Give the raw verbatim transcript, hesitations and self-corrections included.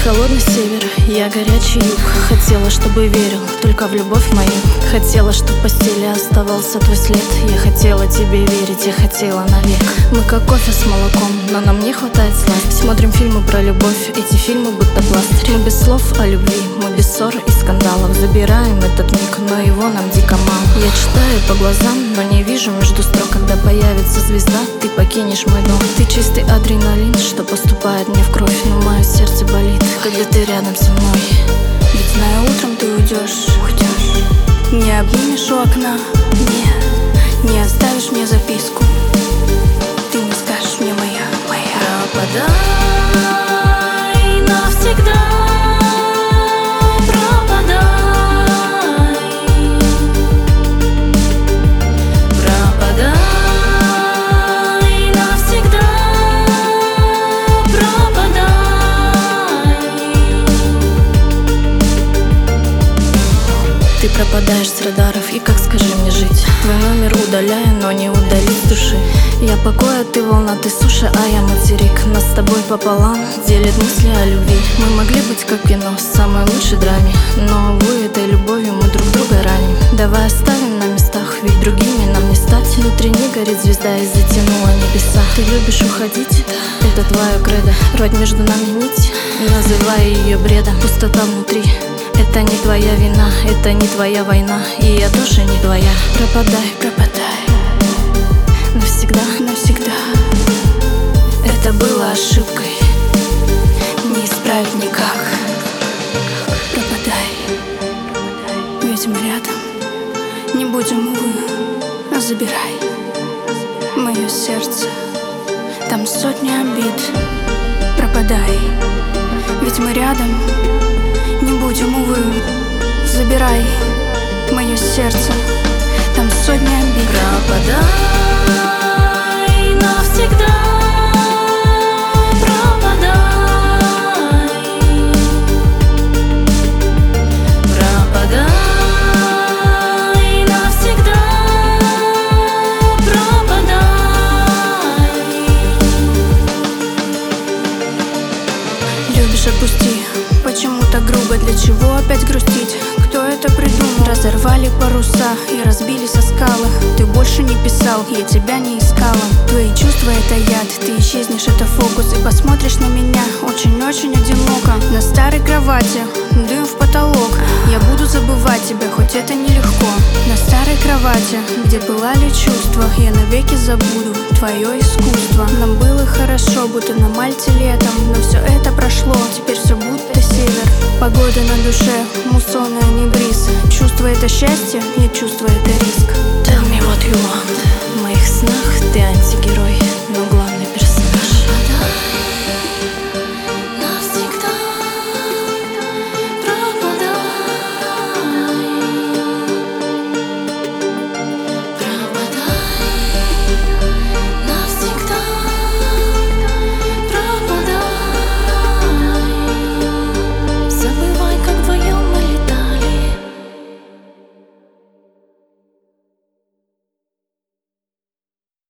холодный север, я горячий юг. Хотела, чтобы верил только в любовь мою. Хотела, чтоб в постели оставался твой след. Я хотела тебе верить, я хотела навек. Мы как кофе с молоком, но нам не хватает сласть. Смотрим фильмы про любовь, эти фильмы будто пластырь. Мы без слов о любви, мы без ссор и скандалов. Забираем этот миг, но его нам дико мало. Я читаю по глазам, но не вижу между строк. Когда появится звезда, ты покинешь мой дом. Ты чистый адреналин, что поступает мне в кровь. Но мое сердце болит, когда ты рядом со мной. Ведь знаю, утром ты уйдешь, уйдешь. Не обнимешь у окна, не, не оставишь мне записку. Ты не скажешь мне моя, моя. Пропадай навсегда. Ты пропадаешь с радаров, и как, скажи мне, жить? Твой номер удаляю, но не удалить с души. Я покой, а ты волна, ты суша, а я материк. Нас с тобой пополам делит мысли о любви. Мы могли быть как кино, с самой лучшей драме. Но, увы, этой любовью мы друг друга раним. Давай оставим на местах, ведь другими нам не стать. Внутри не горит звезда и затянула небеса. Ты любишь уходить, это твое кредо. Рвать между нами нить, называя ее бредом. Пустота внутри, это не твоя вина, это не твоя война, и я тоже не твоя. Пропадай, пропадай, навсегда, навсегда. Это было ошибкой, не исправить никак. Пропадай, ведь мы рядом, не будем, увы, а забирай мое сердце, там сотни обид. Пропадай, ведь мы рядом, не будем, увы, забирай мое сердце, там сотни обид. Пропадай навсегда. Пропадай. Пропадай навсегда. Пропадай. Любишь, отпусти. Почему так грубо, для чего опять грустить? Кто это придумал? Разорвали паруса и разбились о скалы. Ты больше не писал, я тебя не искала. Твои чувства — это яд, ты исчезнешь, это фокус. И посмотришь на меня очень-очень одиноко. На старой кровати, дым в потолок. Я буду забывать тебя, хоть это нелегко. На старой кровати, где пылали чувства, я навеки забуду твое искусство. Нам было хорошо, будто на Мальте летом. Но все это прошло, теперь все будто север. Погода на душе, муссонный, а не бриз. Чувство — это счастье, нет, чувство — это риск. Tell me what you want.